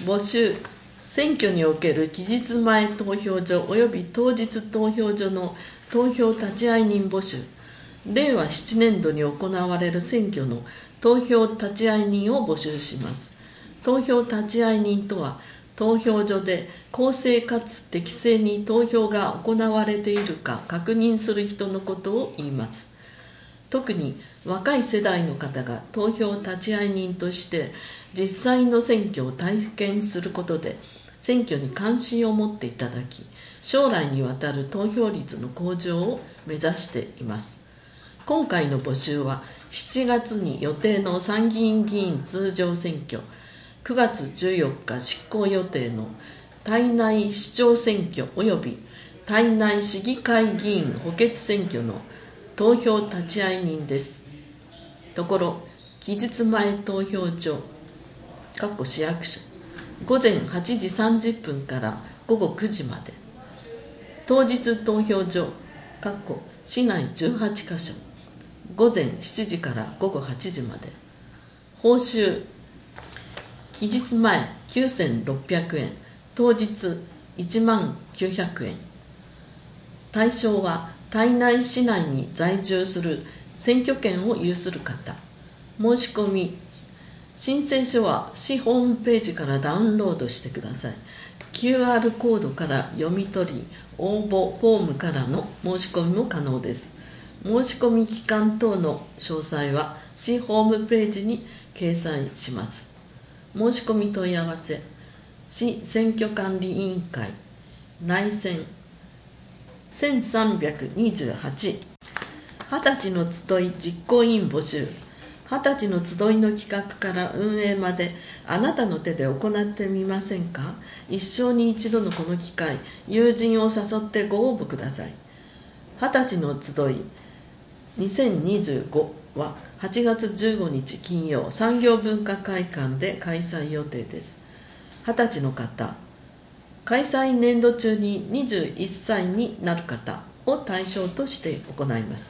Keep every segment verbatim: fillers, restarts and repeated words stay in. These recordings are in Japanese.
募集。選挙における期日前投票所及び当日投票所の投票立会人募集。れいわななねんどに行われる選挙の投票立会人を募集します。投票立会人とは、投票所で公正かつ適正に投票が行われているか確認する人のことを言います。特に若い世代の方が投票立会人として実際の選挙を体験することで選挙に関心を持っていただき、将来にわたる投票率の向上を目指しています。今回の募集はしちがつに予定の参議院議員通常選挙、くがつじゅうよっか執行予定の胎内市長選挙及び胎内市議会議員補欠選挙の投票立会人です。ところ、期日前投票所市役所ごぜんはちじさんじゅっぷんからごごくじまで、当日投票所市内じゅうはちかしょごぜんしちじからごごはちじまで。報酬、期日前きゅうせんろっぴゃくえん、当日いちまんきゅうひゃくえん。対象は胎内市内に在住する選挙権を有する方。申し込み、申請書は市ホームページからダウンロードしてください。キューアール コードから読み取り、応募フォームからの申し込みも可能です。申し込み期間等の詳細は市ホームページに掲載します。申し込み問い合わせ、市選挙管理委員会内選せんさんびゃくにじゅうはち。はたちの集い実行委員募集。はたちの集いの企画から運営まであなたの手で行ってみませんか。一生に一度のこの機会、友人を誘ってご応募ください。はたちの集いにせんにじゅうごははちがつじゅうごにち金曜、産業文化会館で開催予定です。はたちの方、開催年度中ににじゅういっさいになる方を対象として行います。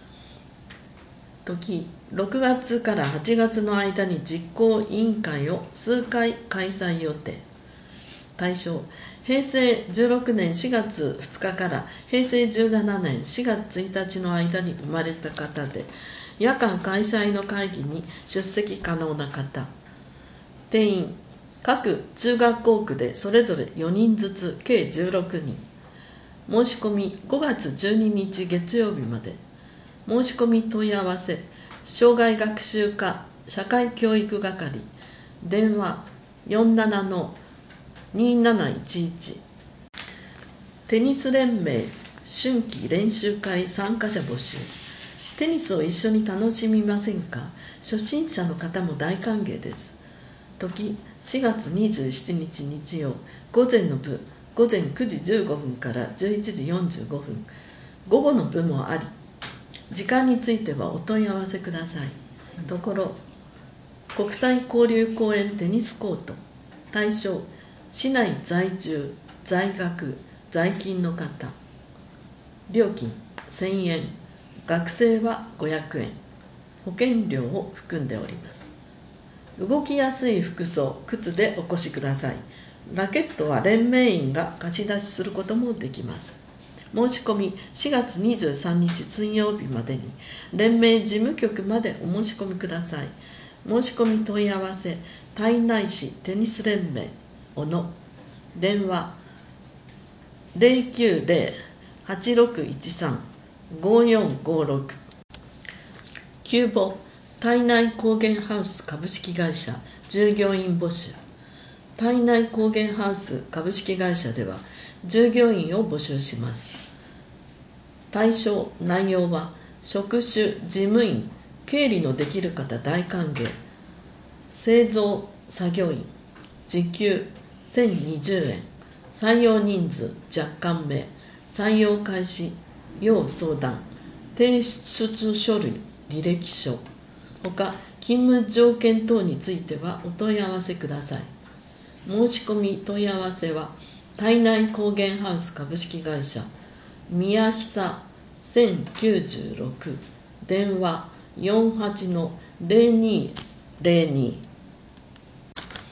時、ろくがつからはちがつの間に実行委員会を数回開催予定。対象、へいせいじゅうろくねんしがつふつかからへいせいじゅうななねんしがつついたちの間に生まれた方で、夜間開催の会議に出席可能な方。定員、各中学校区でそれぞれよにんずつ計じゅうろくにん。申し込みごがつじゅうににち月曜日まで。申し込み問い合わせ、障害学習課社会教育係、電話 よんななのにーなないちいち。テニス連盟春季練習会参加者募集。テニスを一緒に楽しみませんか。初心者の方も大歓迎です。時、しがつにじゅうしちにち日曜、午前の部ごぜんくじじゅうごふんからじゅういちじよんじゅうごふん、午後の部もあり、時間についてはお問い合わせください。ところ、国際交流公園テニスコート。対象、市内在住、在学、在勤の方。料金せんえん、学生はごひゃくえん、保険料を含んでおります。動きやすい服装、靴でお越しください。ラケットは連盟員が貸し出しすることもできます。申し込みしがつにじゅうさんにち水曜日までに連盟事務局までお申し込みください。申し込み問い合わせ、胎内市テニス連盟小野、電話 ゼロきゅうゼロ はちろくいちさん ごよんごろく。急募、胎内高原ハウス株式会社従業員募集。胎内高原ハウス株式会社では従業員を募集します。対象、内容は職種、事務員、経理のできる方大歓迎。製造作業員、時給せんにじゅうえん、採用人数若干名、採用開始要相談、提出書類履歴書ほか勤務条件等についてはお問い合わせください。申し込み問い合わせは胎内高原ハウス株式会社宮久せんきゅうじゅうろく、電話 よんはちのゼロにゼロに。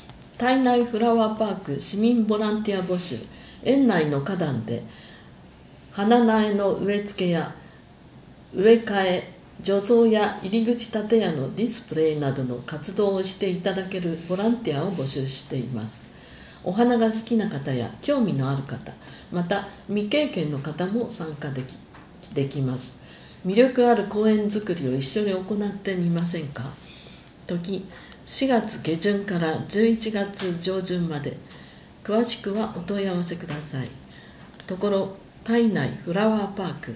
胎内フラワーパーク市民ボランティア募集。園内の花壇で花苗の植え付けや植え替え、除草や入り口建屋のディスプレイなどの活動をしていただけるボランティアを募集しています。お花が好きな方や興味のある方、また未経験の方も参加でき、できます。魅力ある公園作りを一緒に行ってみませんか。時しがつげじゅんからじゅういちがつじょうじゅんまで。詳しくはお問い合わせください。ところ胎内フラワーパーク、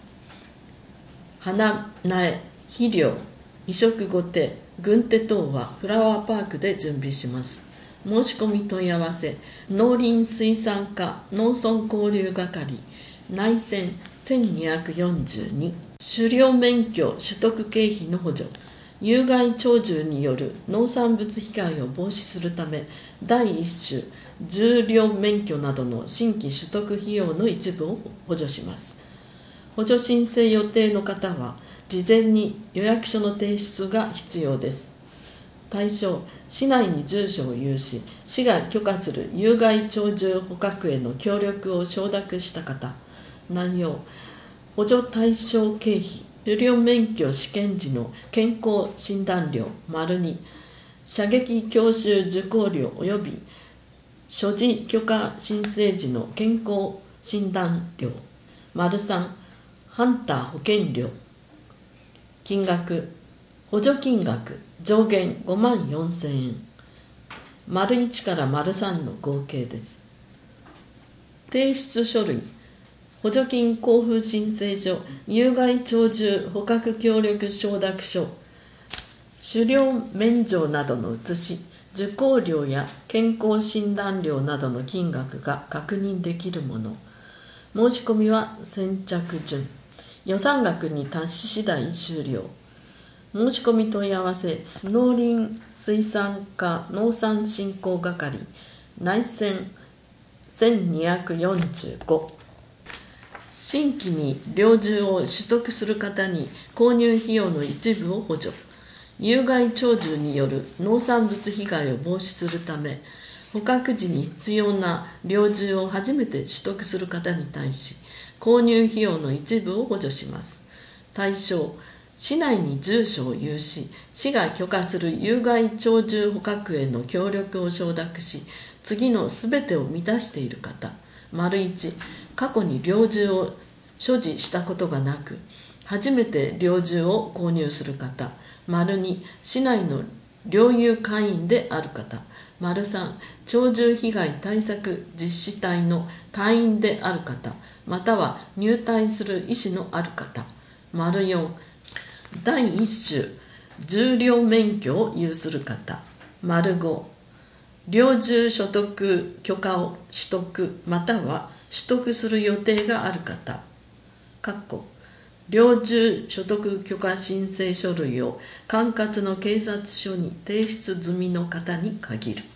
花苗、肥料、移植後手、軍手等はフラワーパークで準備します。申し込み問い合わせ、農林水産課農村交流係内線せんにひゃくよんじゅうに。狩猟免許取得経費の補助。有害鳥獣による農産物被害を防止するため、第一種獣猟免許などの新規取得費用の一部を補助します。補助申請予定の方は事前に予約書の提出が必要です。対象、市内に住所を有し、市が許可する有害鳥獣捕獲への協力を承諾した方。内容、補助対象経費、狩猟免許試験時の健康診断料丸に、射撃教習受講料及び所持許可申請時の健康診断料丸さん、ハンター保険料。金額、補助金額上限ごまんよんせんえん、丸いちから丸さんの合計です。提出書類、補助金交付申請書、有害鳥獣捕獲協力承諾書、狩猟免除などの写し、受講料や健康診断料などの金額が確認できるもの。申し込みは先着順。予算額に達し次第終了。申し込み問い合わせ、農林水産課農産振興係内線せんにひゃくよんじゅうご。新規に猟銃を取得する方に購入費用の一部を補助。有害鳥獣による農産物被害を防止するため、捕獲時に必要な猟銃を初めて取得する方に対し、購入費用の一部を補助します。対象、市内に住所を有し、市が許可する有害鳥獣捕獲への協力を承諾し、次のすべてを満たしている方。丸いち、過去に猟銃を所持したことがなく、初めて猟銃を購入する方。丸に、市内の猟友会員である方。丸さん、鳥獣被害対策実施隊の隊員である方、または入隊する意思のある方。丸よん、第一種獣猟免許を有する方。丸ご、猟銃所得許可を取得または取得する予定がある方。括弧、猟銃所得許可申請書類を管轄の警察署に提出済みの方に限る。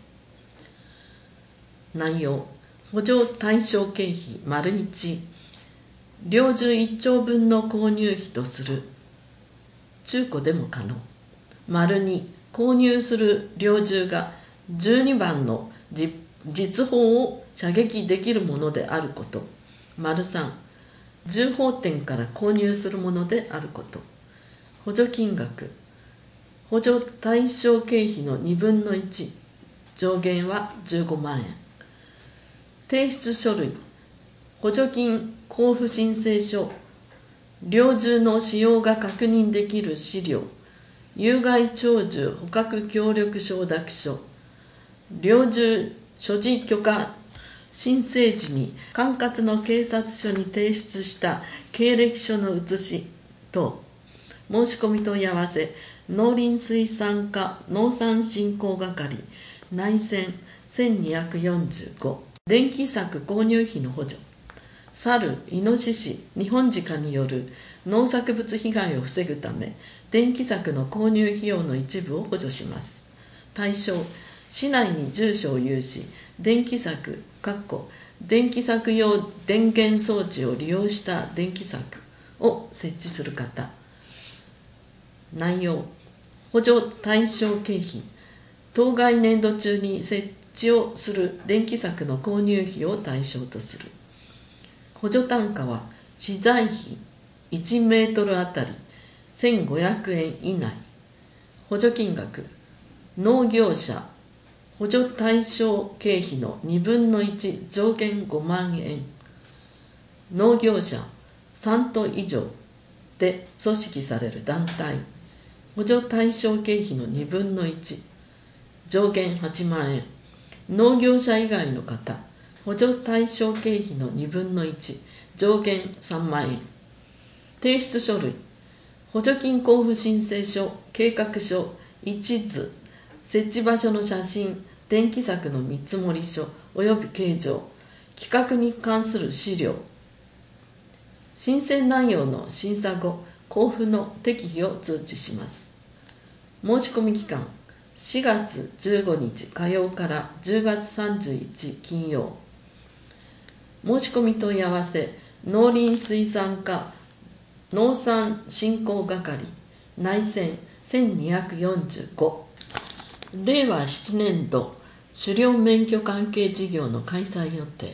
内容、補助対象経費丸いち、猟銃いっちょうぶんの購入費とする。中古でも可能。丸に、購入する猟銃がじゅうにばんの実砲を射撃できるものであること。丸さん、銃砲店から購入するものであること。補助金額、補助対象経費のにぶんのいち、上限はじゅうごまんえん。提出書類、補助金交付申請書、猟銃の使用が確認できる資料、有害鳥獣捕獲協力承諾書、猟銃所持許可申請時に管轄の警察署に提出した経歴書の写し等。申し込み問い合わせ、農林水産課農産振興係内線せんにひゃくよんじゅうご。電気柵購入費の補助。猿、イノシシ、ニホンジカによる農作物被害を防ぐため、電気柵の購入費用の一部を補助します。対象、市内に住所を有し、電気柵、電気柵用電源装置を利用した電気柵を設置する方。内容、補助対象経費、当該年度中に設置をする電気柵の購入費を対象とする。補助単価は資材費いちメートルあたりせんごひゃくえん以内。補助金額、農業者補助対象経費のにぶんのいち上限ごまんえん。農業者さんと以上で組織される団体補助対象経費のにぶんのいち上限はちまんえん。農業者以外の方補助対象経費のにぶんのいち上限さんまんえん。提出書類、補助金交付申請書、計画書、一図、設置場所の写真、電気柵の見積書及び計上、企画に関する資料、申請内容の審査後、交付の適宜を通知します。申し込み期間、しがつじゅうごにち火曜からじゅうがつさんじゅういち金曜。申し込み問い合わせ、農林水産課農産振興係内線せんにひゃくよんじゅうご。れいわななねん度狩猟免許関係事業の開催予定。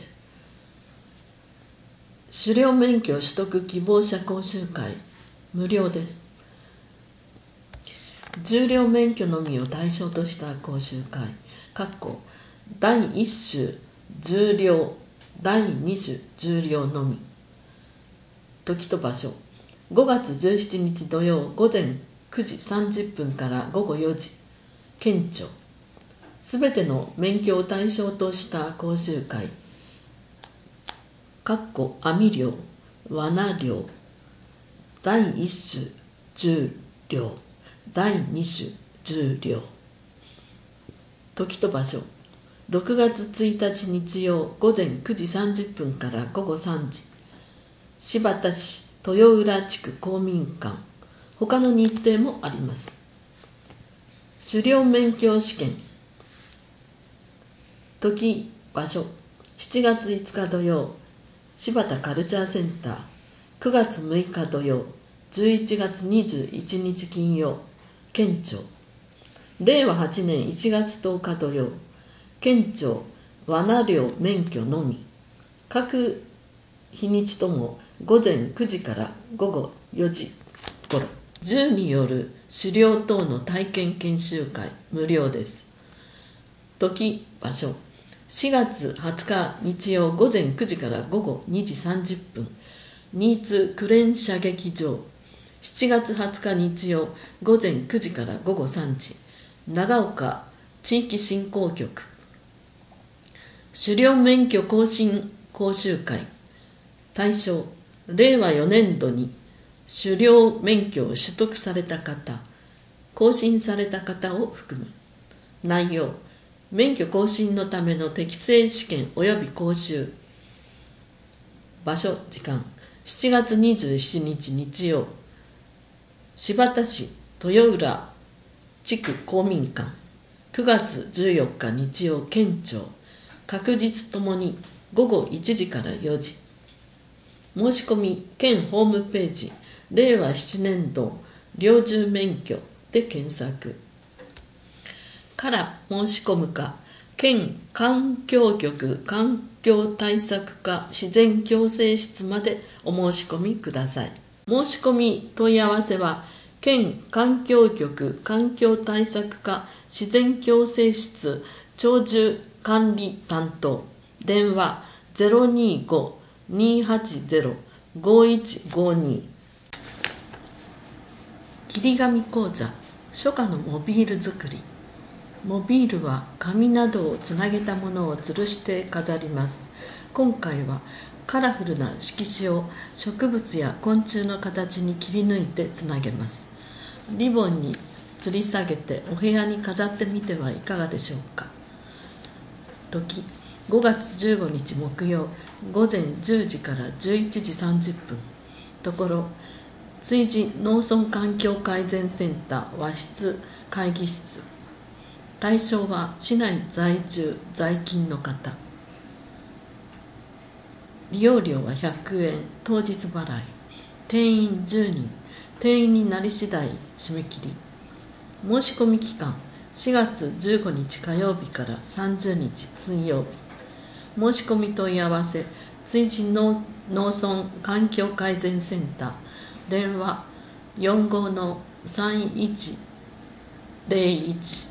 狩猟免許取得希望者講習会無料です。重量免許のみを対象とした講習会だいいっ種重量だいに種重量のみ。時と場所、ごがつじゅうしちにち土曜午前くじさんじゅっぷんからごごよじ、県庁。すべての免許を対象とした講習会網漁、罠漁、だいいっ種重量、だいに種重量。時と場所、ろくがつついたち日曜午前くじさんじゅっぷんからごごさんじ、新発田市豊浦地区公民館。他の日程もあります。狩猟免許試験、時場所、しちがついつか土曜新発田カルチャーセンター、くがつむいか土曜じゅういちがつにじゅういちにち金曜、県庁。れいわはちねんいちがつとおか土曜、県庁罠猟免許のみ。各日にちともごぜんくじからごごよじごろ。銃による狩猟等の体験研修会無料です。時場所、しがつはつか日曜午前くじからごごにじさんじゅっぷん、新津クレーン射撃場。しちがつはつか日曜午前くじからごごさんじ、長岡地域振興局。狩猟免許更新講習会対象、れいわよねん度に狩猟免許を取得された方、更新された方を含む。内容、免許更新のための適正試験及び講習。場所、時間、しちがつにじゅうしちにち日曜新発田市豊浦地区公民館。くがつじゅうよっか日曜県庁。各日ともにごごいちじからよじ。申し込み県ホームページれいわななねん度猟銃免許で検索。から申し込むか、県環境局環境対策課自然共生室までお申し込みください。申し込み問い合わせは、県環境局環境対策課自然共生室鳥獣管理担当。電話 ゼロにーごーにーはちゼロごいちごに。切り紙講座、初夏のモビール作り。モビールは紙などをつなげたものを吊るして飾ります。今回はカラフルな色紙を植物や昆虫の形に切り抜いてつなげます。リボンに吊り下げてお部屋に飾ってみてはいかがでしょうか。時、ごがつじゅうごにち木曜ごぜんじゅうじからじゅういちじさんじゅっぷん。ところ、築地農村環境改善センター和室会議室。対象は市内在住在勤の方。利用料はひゃくえん、当日払い。定員じゅうにん、定員になり次第締め切り。申し込み期間、 しがつじゅうごにち火曜日からさんじゅうにち水曜日。申し込み問い合わせ築地農村環境改善センター電話 よんごのさんいちゼロいち。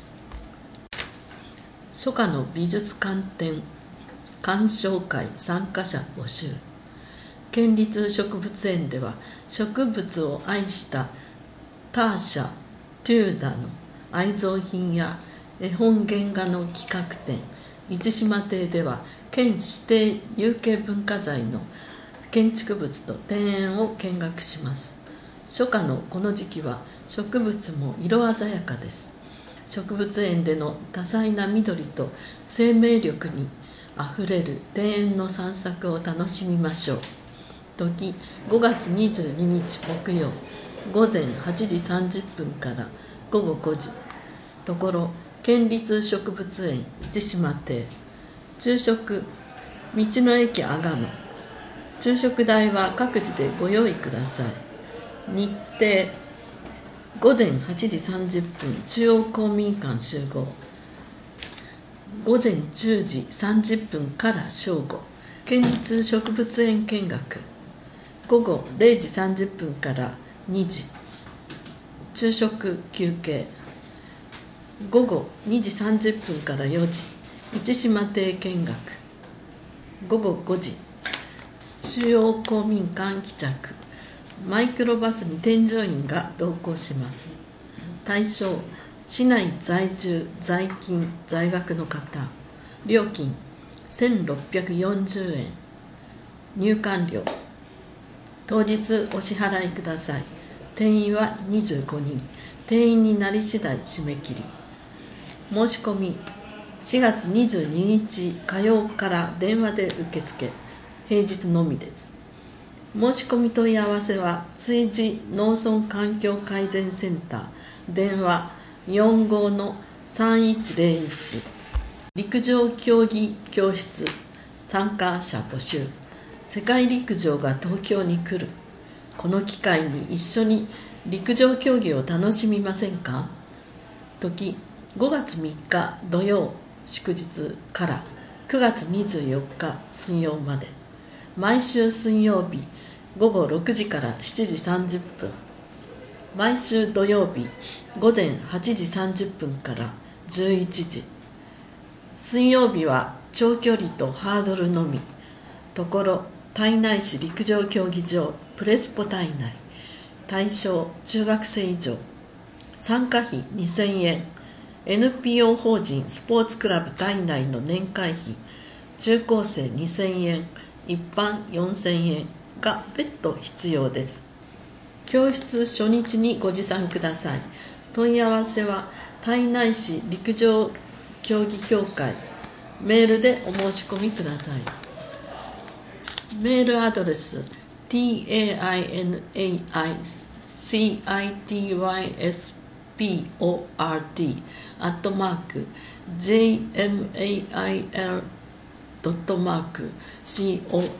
初夏の美術館展鑑賞会参加者募集。県立植物園では植物を愛したターシャ・テューダの愛蔵品や絵本原画の企画展、市島亭では県指定有形文化財の建築物と庭園を見学します。初夏のこの時期は植物も色鮮やかです。植物園での多彩な緑と生命力にあふれる庭園の散策を楽しみましょう。時ごがつにじゅうににち木曜ごぜんはちじさんじゅっぷんからごごごじ。ところ県立植物園市島亭。昼食道の駅あがの。昼食代は各自でご用意ください。日程ごぜんはちじさんじゅっぷん中央公民館集合。ごぜんじゅうじさんじゅっぷんから正午県立植物園見学。ごごれいじさんじゅっぷんからにじ昼食休憩。ごごにじさんじゅっぷんからよじ市島亭見学。ごごごじ中央公民館帰着。マイクロバスに添乗員が同行します。対象市内在住在勤在学の方。料金せんろっぴゃくよんじゅうえん。入館料当日お支払いください。定員はにじゅうごにん。定員になり次第締め切り。申し込みしがつにじゅうににち火曜から電話で受付。平日のみです。申し込み問い合わせは築地農村環境改善センター電話 よんごのさんいちゼロいち。陸上競技教室参加者募集。世界陸上が東京に来る。この機会に一緒に陸上競技を楽しみませんか。時ごがつみっか土曜祝日からくがつにじゅうよっか水曜まで。毎週水曜日ごごろくじからしちじさんじゅっぷん。毎週土曜日ごぜんはちじさんじゅっぷんからじゅういちじ。水曜日は長距離とハードルのみ。ところ胎内市陸上競技場プレスポ胎内。対象中学生以上。参加費にせんえん。エヌピーオー 法人スポーツクラブ胎内の年会費中高生にせんえん、一般よんせんえんが別途必要です。教室初日にご持参ください。問い合わせは胎内市陸上競技協会メールでお申し込みください。メールアドレス ティーエーアイエヌエーアイシーアイティーワイエスピーオーアールティー アットマーク ジェイエムエーアイエル ドットマーク コム。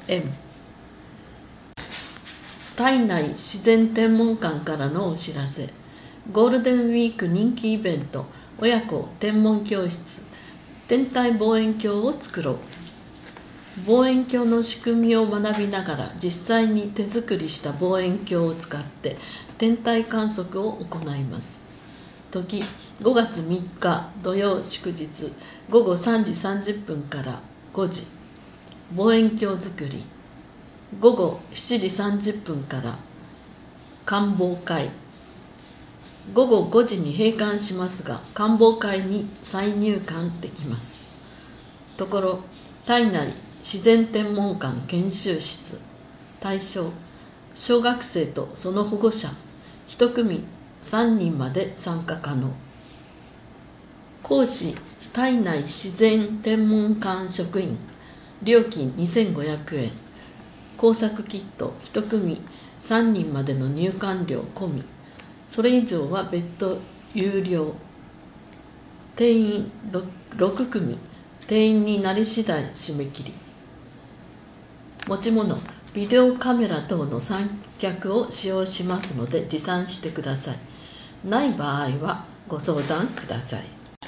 胎内自然天文館からのお知らせ。ゴールデンウィーク人気イベント親子天文教室天体望遠鏡を作ろう。望遠鏡の仕組みを学びながら実際に手作りした望遠鏡を使って天体観測を行います。時ごがつみっか土曜祝日ごごさんじさんじゅっぷんからごじ。望遠鏡作り。ごごしちじさんじゅっぷんから観望会。ごごごじに閉館しますが観望会に再入館できます。ところ胎内自然天文館研修室。対象小学生とその保護者いち組さんにんまで参加可能。講師胎内自然天文館職員。料金にせんごひゃくえん。工作キットいち組さんにんまでの入館料込み。それ以上は別途有料。定員 6, ろく組。定員になり次第締め切り。持ち物ビデオカメラ等の三脚を使用しますので持参してください。ない場合はご相談ください。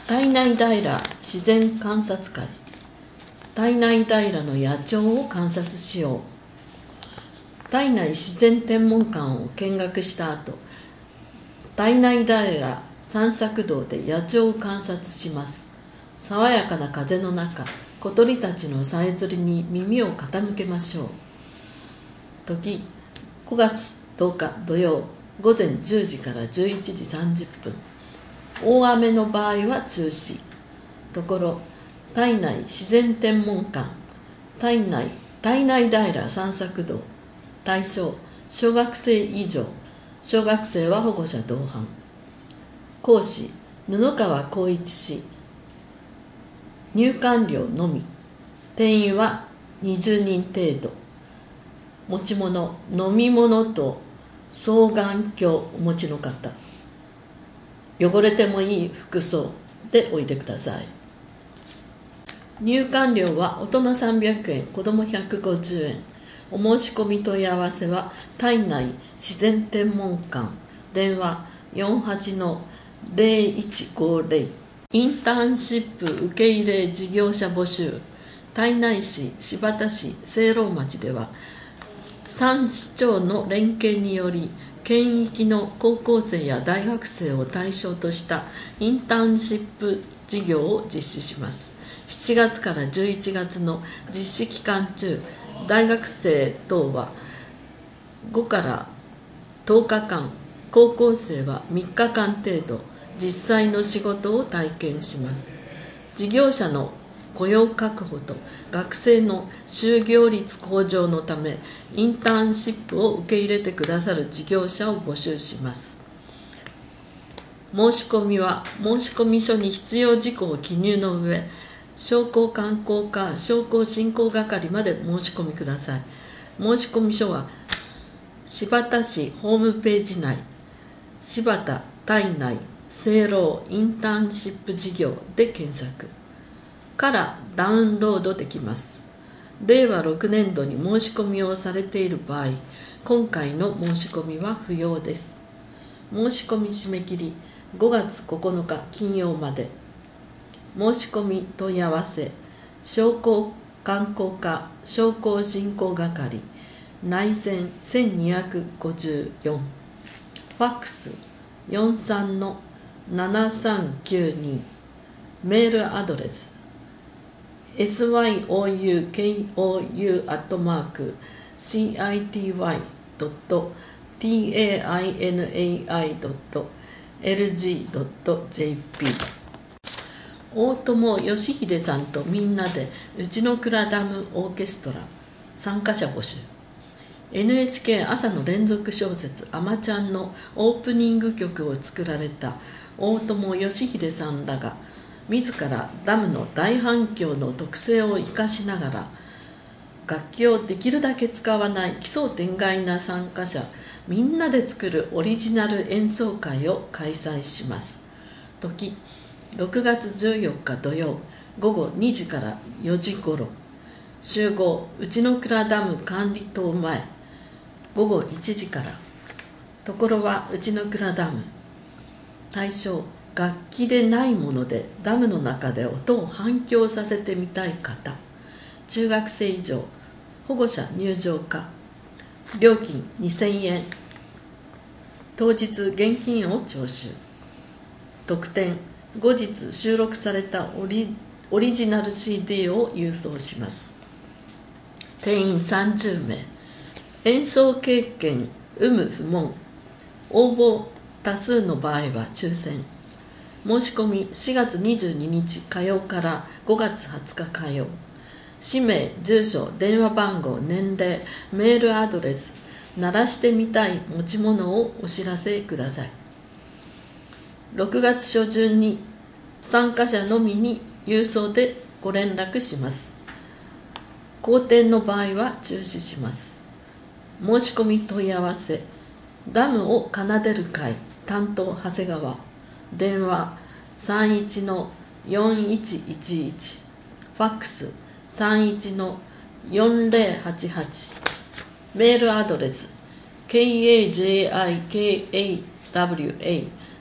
胎内平自然観察会。胎内平の野鳥を観察しよう。胎内自然天文館を見学した後、胎内平散策道で野鳥を観察します。爽やかな風の中、小鳥たちのさえずりに耳を傾けましょう。時、ごがつとおか土曜、ごぜんじゅうじからじゅういちじさんじゅっぷん。大雨の場合は中止。ところ、胎内自然天文館、胎内胎内平散策道。対象、小学生以上。小学生は保護者同伴。講師、布川光一氏。入館料のみ。定員はにじゅうにん程度。持ち物、飲み物と双眼鏡をお持ちの方。汚れてもいい服装でおいでください。入館料は大人さんびゃくえん、子どもひゃくごじゅうえん。お申し込み問い合わせは胎内自然天文館、電話 よんはちのゼロいちごゼロ。インターンシップ受け入れ事業者募集。胎内市、新発田市、聖籠町ではさん市町の連携により、県域の高校生や大学生を対象としたインターンシップ事業を実施します。しちがつからじゅういちがつの実施期間中、大学生等はごからとおかかん、高校生はみっかかん程度、実際の仕事を体験します。事業者の雇用確保と学生の就業率向上のため、インターンシップを受け入れてくださる事業者を募集します。申し込みは申込書に必要事項を記入の上、商工観光課商工振興係まで申し込みください。申込書は新発田市ホームページ内、新発田胎内聖籠インターンシップ事業で検索からダウンロードできます。れいわろくねんどに申し込みをされている場合、今回の申し込みは不要です。申し込み締め切りごがつここのか金曜まで。申し込み問い合わせ、商工観光課商工振興係、内線せんにひゃくごじゅうよん、ファックスよんさんのななさんきゅうに、メールアドレス エスワイオーユーケーオーユー アットマーク シーアイティーワイ ドット ティーエーアイエヌエーアイ ドット エルジー ドット ジェーピー。 大友義秀さんとみんなでうちの蔵ダムオーケストラ参加者募集。 エヌエイチケー 朝の連続小説あまちゃんのオープニング曲を作られた大友義秀さんらが、自らダムの大反響の特性を生かしながら、楽器をできるだけ使わない奇想天外な参加者みんなで作るオリジナル演奏会を開催します。時、ろくがつじゅうよっか土曜、ごごにじからよじごろ。集合、うちの蔵ダム管理棟前、ごごいちじから。ところはうちの蔵ダム。対象、楽器でないものでダムの中で音を反響させてみたい方。中学生以上、保護者入場可。料金にせんえん。当日現金を徴収。特典、後日収録されたオリ、オリジナル シーディー を郵送します。定員さんじゅうめい。演奏経験有無不問。応募多数の場合は抽選。申し込みしがつにじゅうににち火曜からごがつはつか火曜。氏名、住所、電話番号、年齢、メールアドレス、鳴らしてみたい持ち物をお知らせください。ろくがつしょじゅんに参加者のみに郵送でご連絡します。後転の場合は中止します。申し込み問い合わせ、ダムを奏でる会担当長谷川、電話 さんいちのよんいちいちいち、ファックス さんいちのよんぜろはちはち、メールアドレス ケーエージェーアイケーエーダブリューエー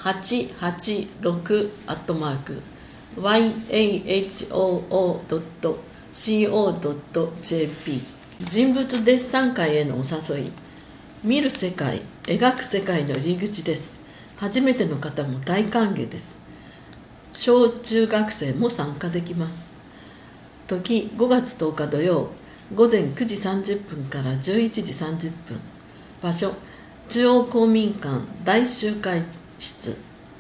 はちはちろくアットマーク ワイエーエイチオーオードットシーオードットジェーピー 人物デッサン会へのお誘い。見る世界、描く世界の入り口です。初めての方も大歓迎です。小中学生も参加できます。時ごがつとおか土曜、午前くじさんじゅっぷんからじゅういちじさんじゅっぷん。場所、中央公民館大集会室。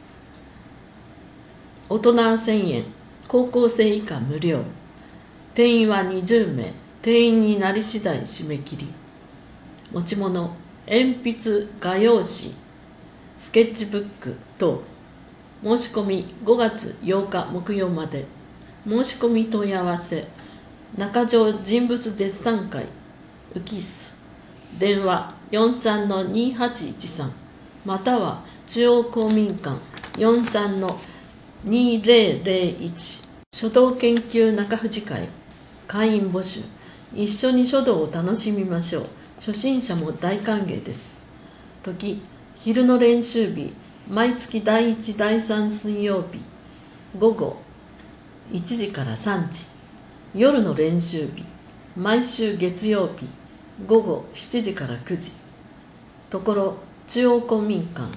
大人せんえん、高校生以下無料。定員はにじゅうめい、定員になり次第締め切り。持ち物、鉛筆、画用紙、スケッチブック等。申し込みごがつようか木曜まで。申し込み問い合わせ、中条人物デッサン会ウキス、電話 よんさんのにはちいちさん または中央公民館 よんさんのにぜろぜろいち。書道研究中藤会会員募集。一緒に書道を楽しみましょう。初心者も大歓迎です。時、昼の練習日、毎月だいいちだいさん水曜日午後いちじからさんじ。夜の練習日、毎週月曜日午後しちじからくじ。ところ中央公民館。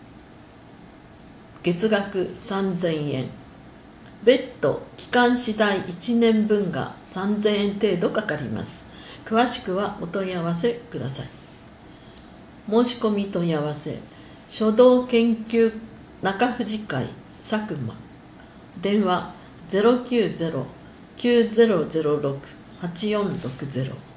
月額さんぜんえん。別途期間次第いちねんぶんがさんぜんえん程度かかります。詳しくはお問い合わせください。申し込み問い合わせ、書道研究中藤会佐久間。電話 ゼロきゅうゼロ きゅうゼロゼロろく はちよんろくゼロ